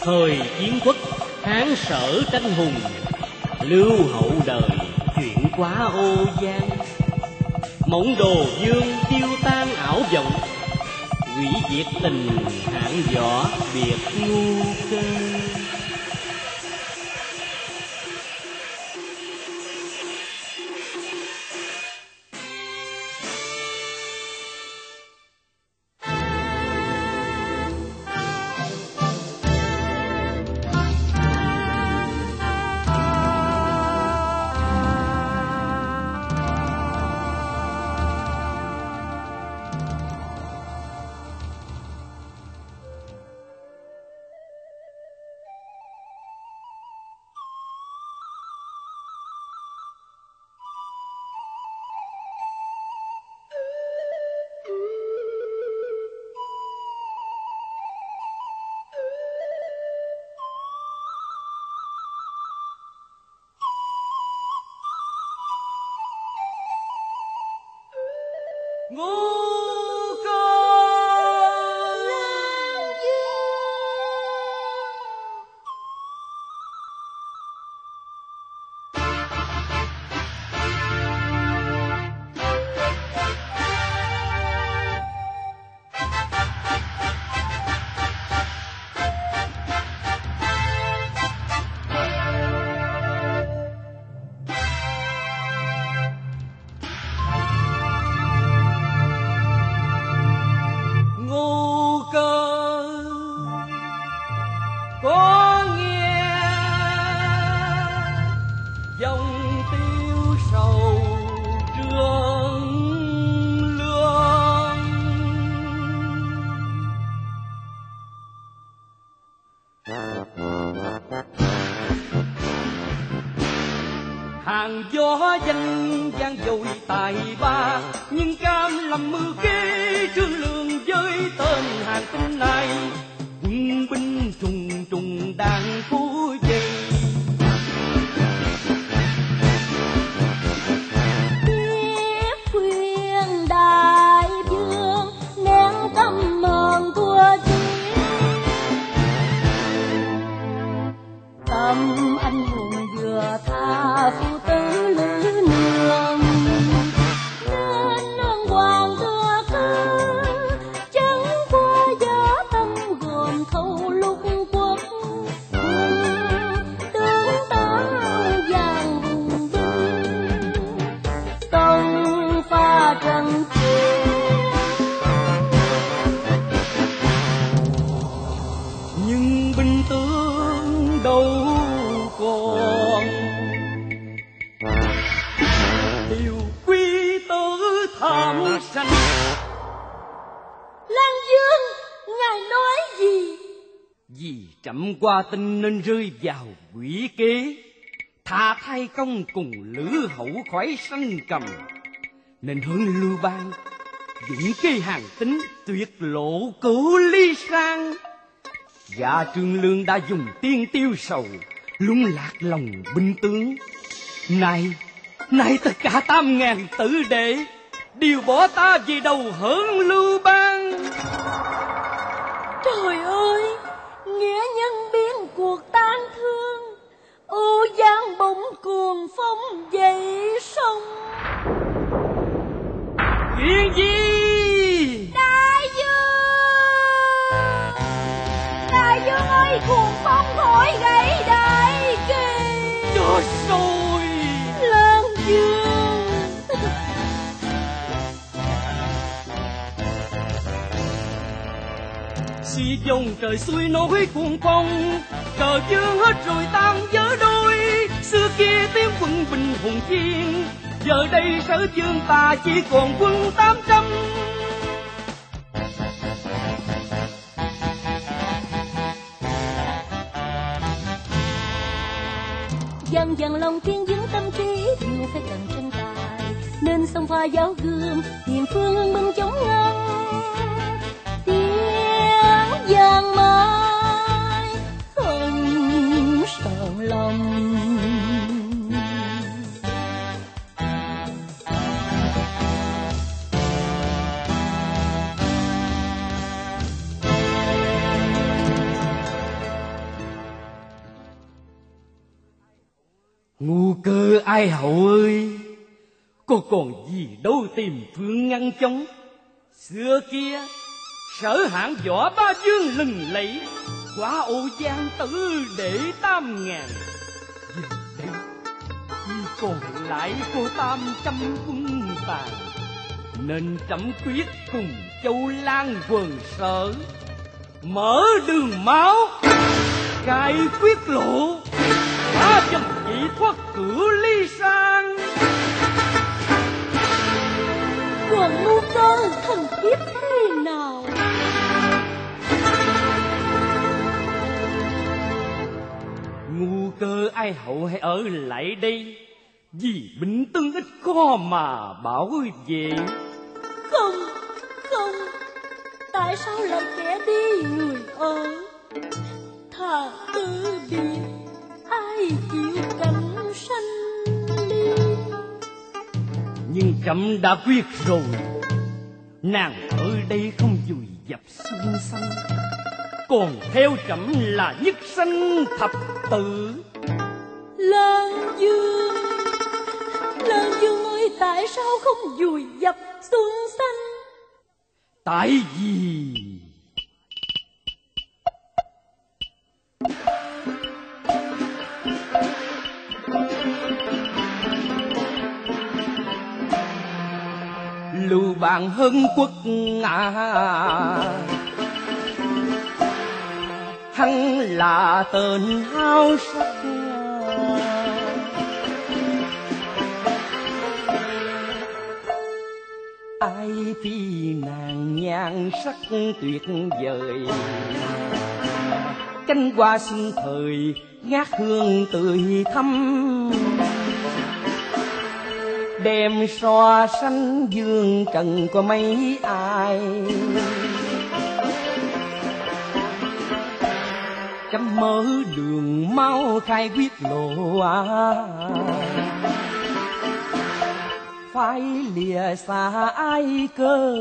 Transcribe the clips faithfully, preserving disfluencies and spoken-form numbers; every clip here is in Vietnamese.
Thời chiến quốc Hán Sở tranh hùng, lưu hậu đời chuyển qua ô gian. Mộng đồ dương tiêu tan ảo vọng, hủy diệt tình hạng võ biệt ngu cơ. Ngô Cơ Lan Dương. Có nghe dòng tiêu sầu trương lương. Hàng gió danh gian dội tài ba, nhưng cam lâm mưu kế trương lương với tên hàng tinh này. Quân binh trùng trùng đang cố dây, tiếp khuyên đại vương nén tâm hồn thua chi. Tâm anh hùng vừa tha phu tử lữ nương, nên nương hoàng thưa cứ chẳng qua gió tâm gồm thâu lúc quốc. Tướng tá vàng hùng binh công pha trận chiến, nhưng binh tướng đâu còn điều quy tử tham sanh. Lan Dương, ngài nói gì? Vì trẫm qua tin nên rơi vào quỷ kế, thà thay công cùng lữ hậu khỏi sanh cầm, nên hướng Lưu Bang dựng cây hàng tính tuyệt lộ cửu ly sang. Dạ Trương Lương đã dùng tiên tiêu sầu lung lạc lòng binh tướng. Này, này tất cả tam ngàn tử đệ đều bỏ ta về đầu hưởng Lưu Bang. Trời ơi, nghĩa nhân biến cuộc tan thương, ưu giang bỗng cuồng phong dậy sông. Chuyện gì? Đại dương, đại dương ơi, cuồng phong thổi gãy đại kỳ. Cho rồi Lan Dương, xì dòng trời xuôi nổi cuồng phong, cờ dương hết rồi tan vỡ đôi. Xưa kia tiếng quân bình hùng thiên, giờ đây sở dương ta chỉ còn quân tám trăm. dần dần lòng thiên vững tâm trí, yêu phải cần tranh tài, nên xông pha giáo gươm tìm phương binh chống ngăn. Tiếng vang mãi không sờn lòng, Ngu Cơ Ai Hậu ơi, cô còn gì đâu tìm phương ngăn chống. Xưa kia Sở Hạng võ ba vương lừng lẫy, quá Âu Giang tử để tam ngàn. Giờ đây chỉ còn lại cô tam trăm quân tàn, nên trẫm quyết cùng Châu Lan quần Sở mở đường máu, cai quyết lộ, phá dần dị thoát cửa ly sang. Còn Ngu Cơ thần kiếp thế nào? Ngu Cơ Ai Hậu hãy ở lại đây, vì binh tướng ít có mà bảo vệ. Không, không, tại sao lại kẻ đi người ở? Thà tự biệt, ai chịu cảnh sanh ly. Nhưng trẫm đã quyết rồi, nàng ở đây không vùi dập xuân xanh, còn theo trẫm là nhất sanh thập tử. Lan Dương, Lan Dương ơi, tại sao không vùi dập xuân xanh? Tại vì Lưu Bang Hưng Quốc à, hắn là tên háo sắc. Ai phi nàng nhan sắc tuyệt vời, cánh hoa xuân thời ngát hương tươi thắm, đem so sánh dương trần có mấy ai. Chấm mở đường mau khai quyết lộ à, phải lìa xa ai cơ.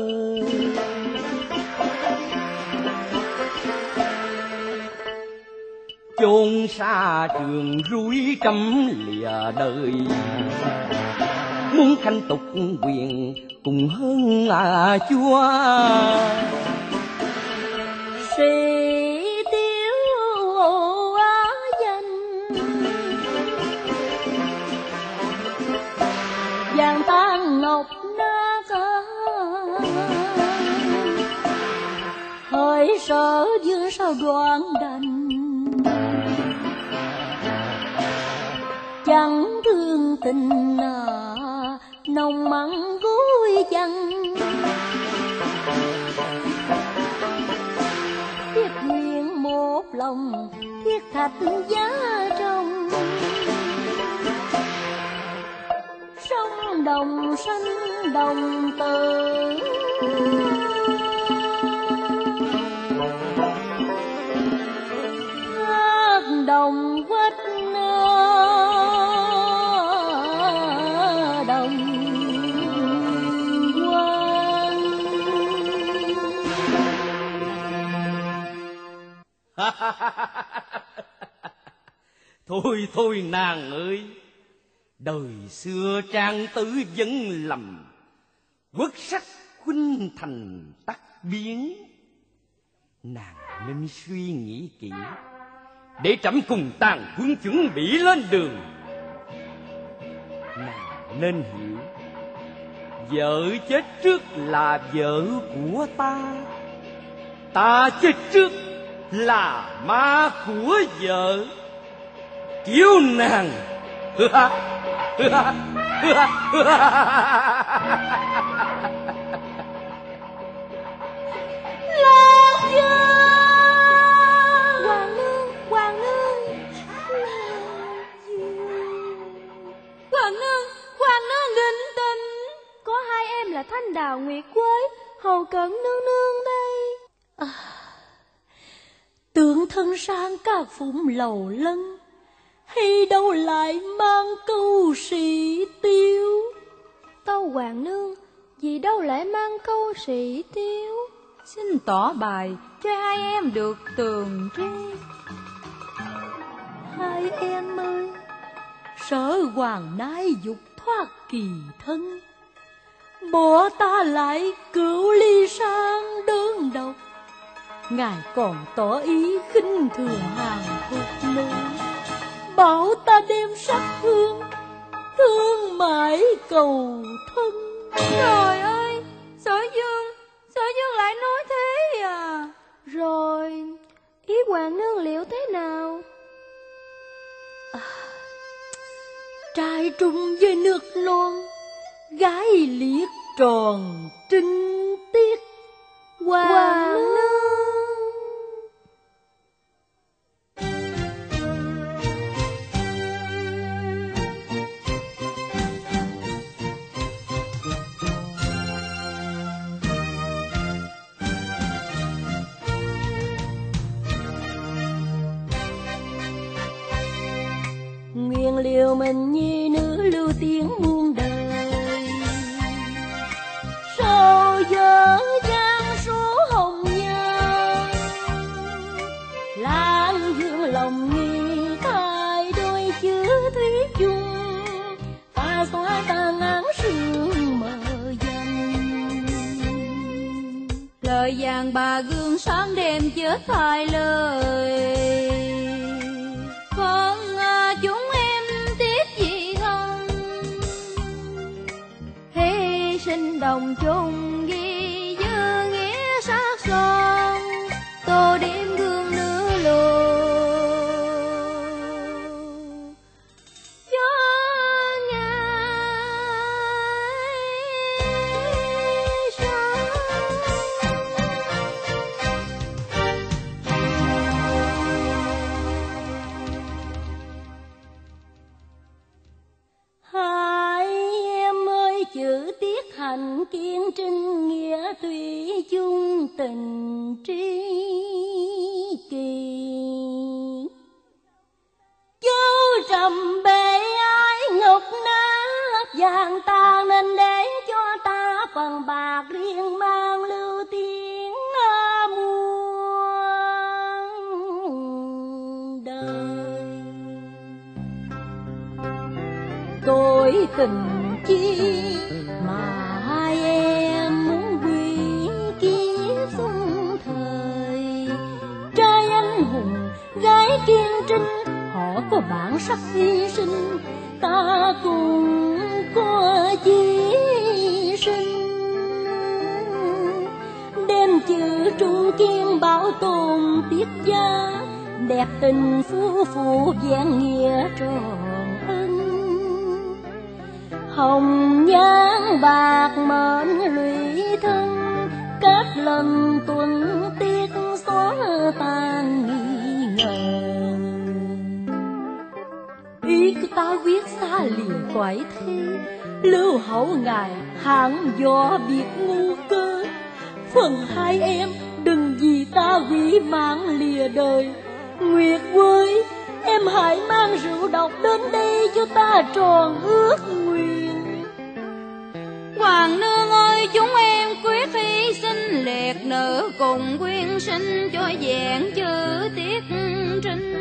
Chôn xa trường rủi trăm lìa đời, muốn khanh tục quyền cùng hơn là chúa. Sĩ tiêu á danh, vàng tan ngọc nát, hỡi Sở Vương sao đoạn đành. Chẳng thương tình à, nồng mặn gối chăng. Thiết nguyện một lòng, thiết thạch giá trong. Sông đồng xanh đồng tử, hát đồng quách đồng quan. Thôi thôi nàng ơi, đời xưa trang tử vẫn lầm, quốc sắc khuynh thành tắc biến. Nàng nên suy nghĩ kỹ, để trẫm cùng tàn quân chuẩn bị lên đường. Nàng nên hiểu, vợ chết trước là vợ của ta, ta chết trước là ma của vợ. Cứu nàng. Lan Dương, Hoàng nương, Hoàng nương, Hoàng nương, Hoàng nương định tình. Có hai em là Thanh Đào Nguyệt Quế, hầu cận nương nương đây. À, tượng thân sang ca phụng lầu lân, hay đâu lại mang câu sĩ tiêu. Tâu Hoàng nương, vì đâu lại mang câu sĩ tiêu? Xin tỏ bài cho hai em được tường tri. Hai em ơi, sợ hoàng nay dục thoát kỳ thân, bỏ ta lại cửu ly sang đơn độc. Ngài còn tỏ ý khinh thường hàng thục nữ, bảo ta đem sắc hương thương mãi cầu thân. Trời ơi, Sở Dương, Sở Dương lại nói thế à? Rồi, ý hoàng nương liệu thế nào? À, trai trung với nước non, gái liếc tròn trinh tiết. Hoàng, hoàng nương nguyện liều mình nhi nữ lưu tiếng muôn đời. Sau dở giang số hồng nhan, lan dương lòng nghi thay đôi chữ thủy chung, ta xóa tan áng sương mờ dần. Lời vàng bà gương sáng đêm chết thay lời, con chúng em tiếc gì hơn, hy sinh đồng chung ghi dư nghĩa sát son, tô điểm gương nữ lộ cho ngài sống. Hai em ơi chữ tiết hành kiên trinh, nghĩa thủy chung tình tri kỳ. Châu trầm bể ái ngọc nát vàng ta, nên để cho ta phần bạc riêng mang lưu tiếng muôn đời. Tôi tình chi mà hai em muốn quy kiếp xuân thời, trai anh hùng gái kiên trinh, họ có bản sắc hy sinh, ta cùng có chí sinh. Đem chữ trụ kim bảo tồn tiết gia, đẹp tình phu phụ vẹn nghĩa tròn ân. Hồng nhan bạc mệnh lụy thân, các lần tuần tiết xóa tan nghi ngờ. Ý của ta viết xa lìa cõi thế, lưu hậu ngài hạng gió biệt ngu cơ. Phần hai em đừng vì ta hủy mạng lìa đời. Nguyệt ơi, em hãy mang rượu độc đến đây cho ta tròn ước nguyện. Hoàng nương ơi, chúng em quyết hy sinh, liệt nữ cùng quyên sinh cho vẹn chữ tiết trinh.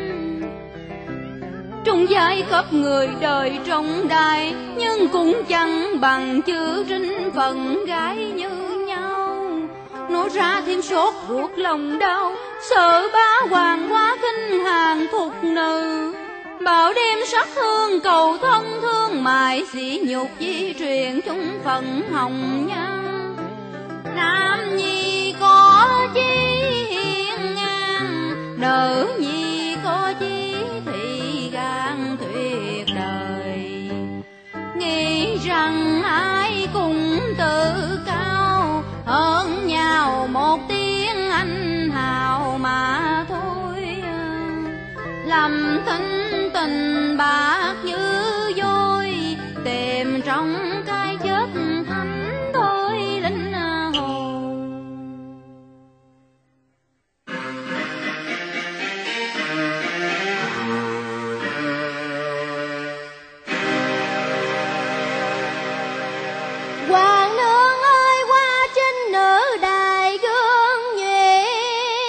Trong giai cấp người đời trọng đại, nhưng cũng chẳng bằng chữ trinh phận gái như nhau. Nói ra thêm sốt ruột lòng đau, sợ bá hoàng quá khinh hàng thục nữ. Bảo đem sắc hương cầu thân thương mại, sỉ nhục di truyền chung phận hồng nhan. Nam nhi có chí hiên ngang, nữ nhi có chí thị gan tuyệt đời. Nghĩ rằng ai cũng tự cao, hơn nhau một tiếng anh hào mà thôi. Làm thinh tình bạc như vôi, tìm trong cái chết thánh thôi linh hồn. Hoàng nương ơi, qua trên nữ đài gương nhuệ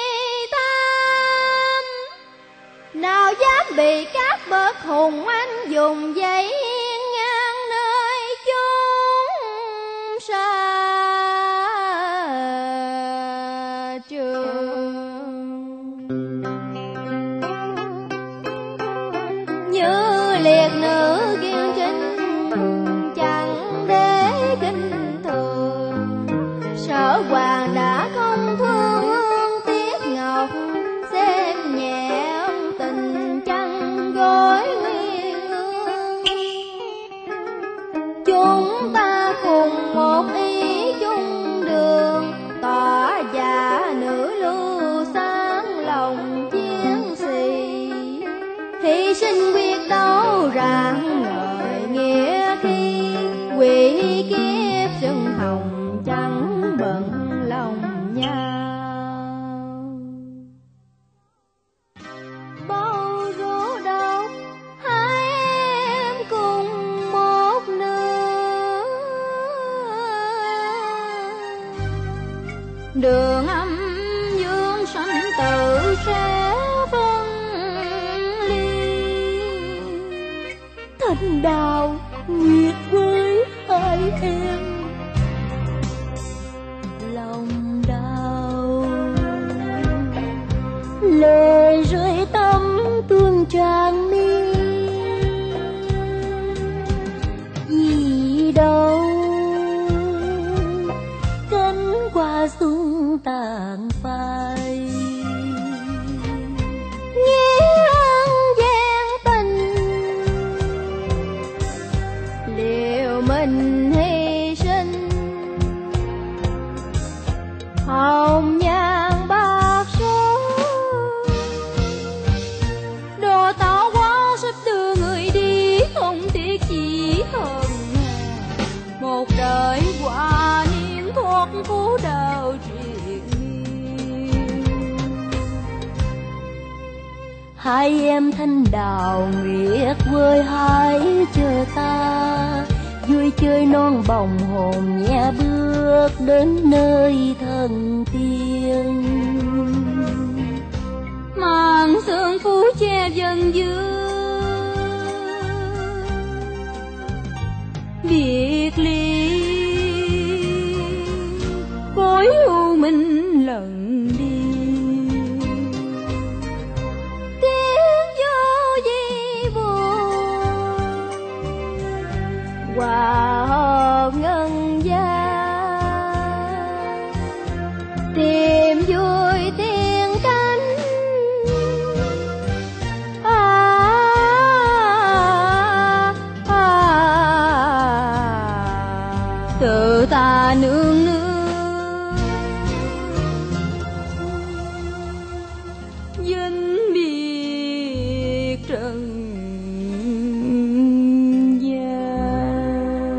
tam, nào dám bị các bậc hùng anh dùng giấy ngang nơi chốn xa trường, như liệt nữ kiêu chính chẳng để kinh thường. Sở hoàng đã không thương hương tiếc ngọc, xem nhẹ ân tình chăn gối nguyên ương. Chúng ta cùng một ý chung đường, tỏ dạ nữ lưu sáng lòng chiến sĩ. Hy sinh quyết đấu rạng ngời nghĩa khí, quỷ kiếp sưng hồng chẳng bận lòng nhau. Bao rú độc hai em cùng một nửa, đường âm dương sanh tử sẽ phân ly. Thanh Đào nguyệt với hai em, lòng đau lệ rơi tâm tuôn tràn mi. Vì đâu cánh hoa xuân tàn phai, nghĩa ân gian tình liệu mình hy sinh. Hồng nhan bạc số Đồ tạo hóa sắp đưa người đi, không tiếc chỉ hơn một đời qua niệm thoát khổ đau triền miên. hai em Thanh Đào nguyệt với hãy chờ ta, vui chơi non bồng hồn nhẹ bước đến nơi thần tiên. Màn sương phủ che dần dương, biệt ly cõi u minh lần đi. tiếng vô di buồn, hòa hợp ngân gian tìm vui tiên cánh. À, à, Tự ta nương nương vĩnh biệt trần gian,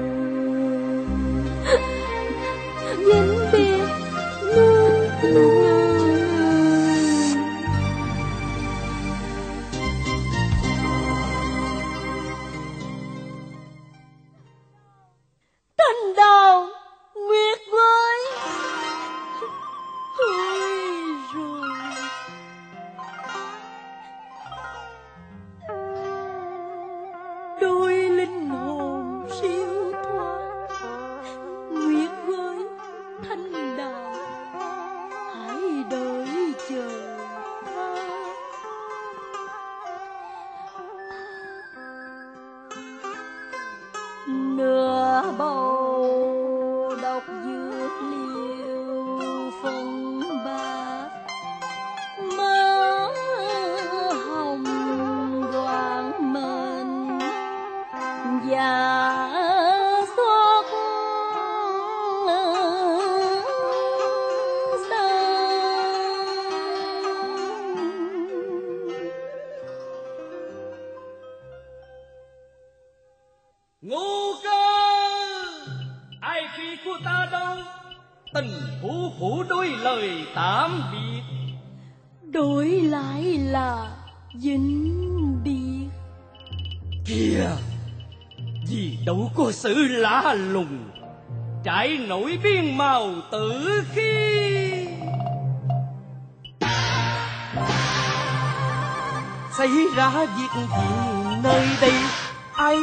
Vĩnh biệt nương nương. Thanh Đào nguyệt với thôi rồi. Đôi linh hồn siêu thoát, nguyệt với Thanh Đào hãy đợi chờ. Nửa bầu độc dược liều phân bạc, mơ hồng hoàng mệnh và xót xa. Ngu cơ, ai khi của ta đâu, tình phủ phủ đôi lời tạm biệt. Đổi lại là vĩnh biệt. Kìa, vì đâu có sự lạ lùng, trải nổi biên màu tử khí. Xảy ra việc gì nơi đây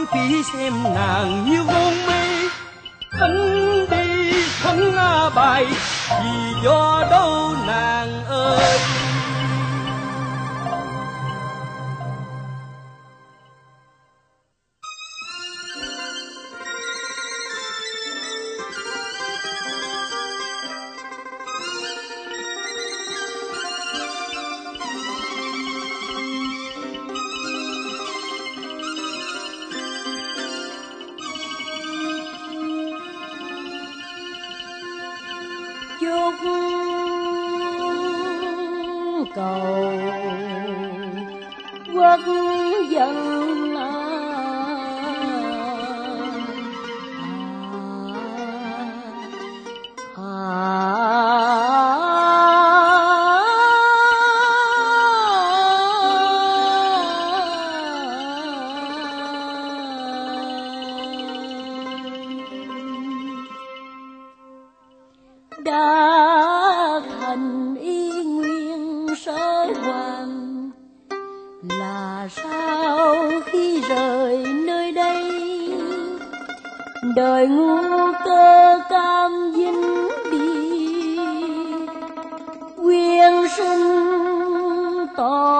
khi xem nàng như hôn mê. Thánh đi thánh bài vì do đâu nàng ơi. Cầu quốc dân đã thành y nguyên sới hoàng. Là sao khi rời nơi đây, đời ngu cơ cam dính đi, quyên sinh tỏ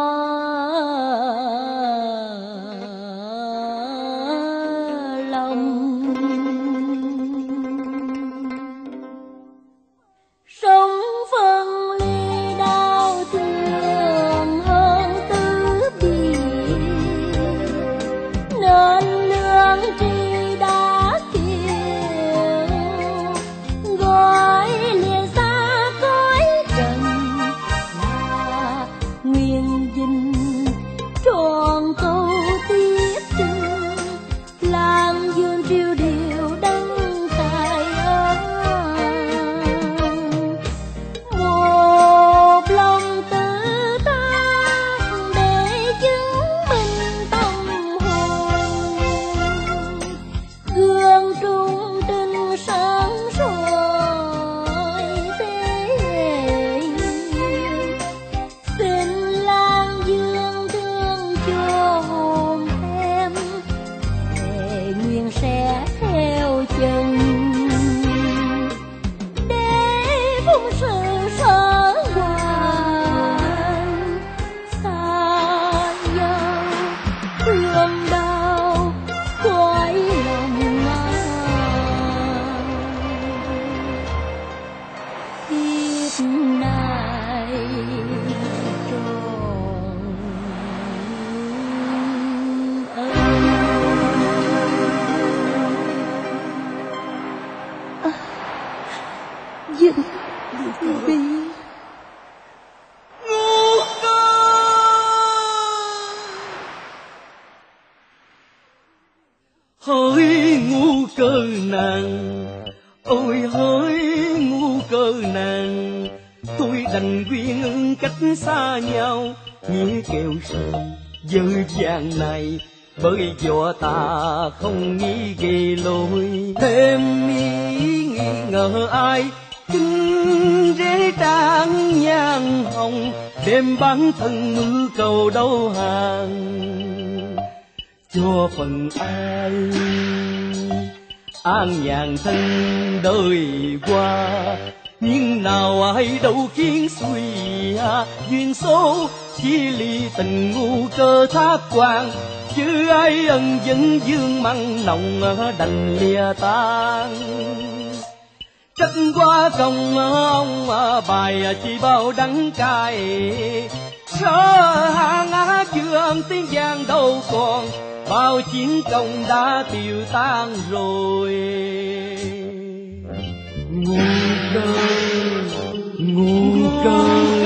hỡi ngu cơ nàng, ôi hỡi ngu cơ nàng. Tôi đành quyên ưng cách xa nhau, nghĩa kêu sơn dở dàng này. Bởi do ta không nghĩ ghê lối, thêm ý nghi ngờ ai. Kinh rễ trang nhang hồng, đem bản thân mưu cầu đâu hàng. Cho phần ai an nhàn thân đời qua, nhưng nào ai đâu khiến suy hạ. Duyên số chia ly tình ngu cơ thác quan, chứ ai ân vẫn dương mặn nồng đành lìa tan. Trách qua công ông bài chỉ bao đắng cay, sợ hàng á dương tiếng giang đâu còn. Bao chiến công đã tiêu tan rồi. Ngu cơ, ngu cơ,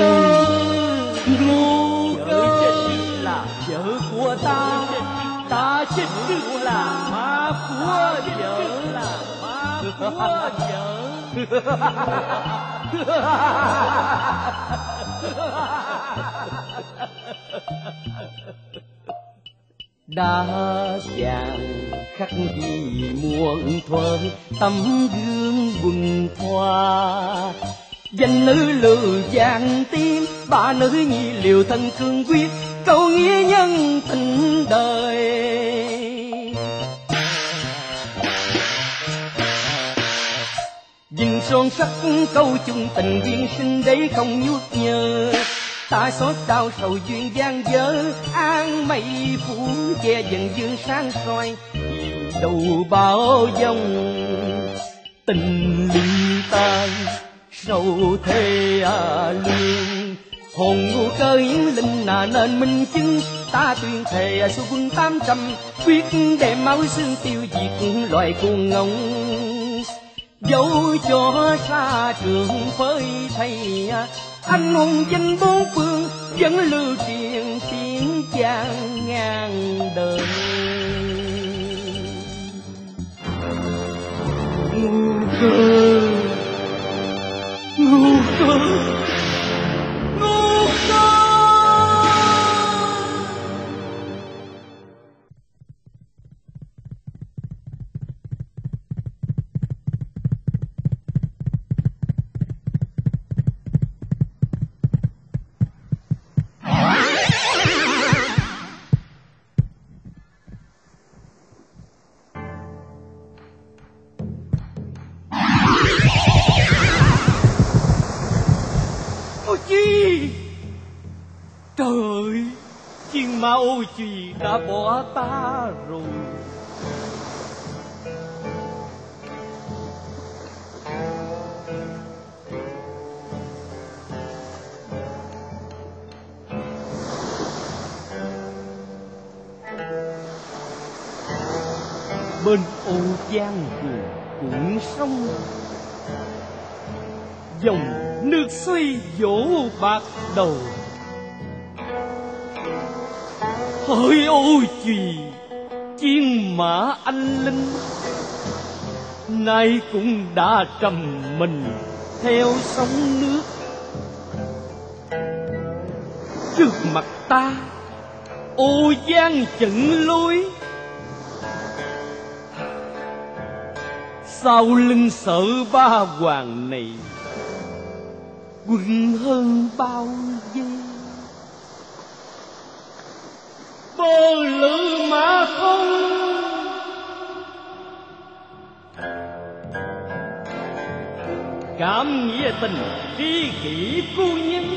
ngu cơ chết là vợ của ta, ta chết trước là má của vợ, là má của vợ. Đã vàng khắc ghi muôn thuở, tấm gương quần thoa. Danh nữ lừ vàng tim, ba nữ nhi liều thân cương quyết, câu nghĩa nhân tình đời. sắc câu chung tình duyên sinh để không nhuốc nhớ. Ta xót đau sầu duyên gian dở, an mây phủ che dần dương sáng soi, đầu bao dòng tình ly tan sâu thê à lương. Hồn ngu cơ yến linh nà nên minh chứng, ta tuyên thề số quân tám trăm quyết đem máu xương tiêu diệt loài cuồng ngông. Dẫu cho xa trường phơi thầy, anh hùng danh bốn phương vẫn lưu truyền tiếng vang ngàn đời. Ngu cơ, ngu cơ, ngu cơ. Trời ơi, chiên ma ô chùy đã bỏ ta rồi. Bên ô giang cuồn cuộn sông, dòng nước xoay vỗ bạc đầu. Hỡi ôi chùy chiên mã anh linh, nay cũng đã trầm mình theo sóng nước. Trước mặt ta ô giang chận lối, sau lưng sợ ba hoàng này quân hơn bao giây. Bơ lữ mà không cảm nghĩa tình tri kỷ phu nhân,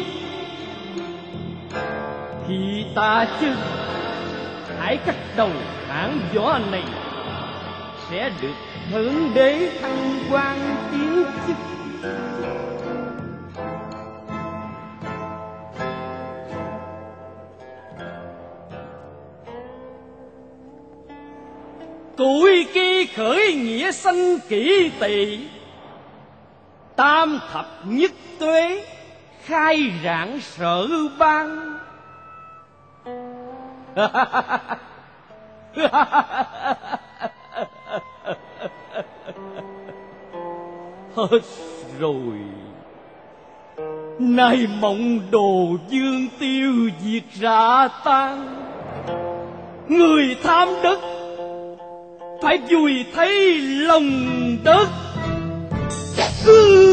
khi ta chứ hãy cắt đầu hãng võ này, sẽ được thượng đế thăng quan tiến chức. Tuổi kỳ khởi nghĩa sanh kỷ tỵ, tam thập nhất tuế khai rạng sở ban. Hết rồi, nay mộng đồ dương tiêu diệt rã tan. Người tham đất phải vùi thấy lòng đất. Ừ.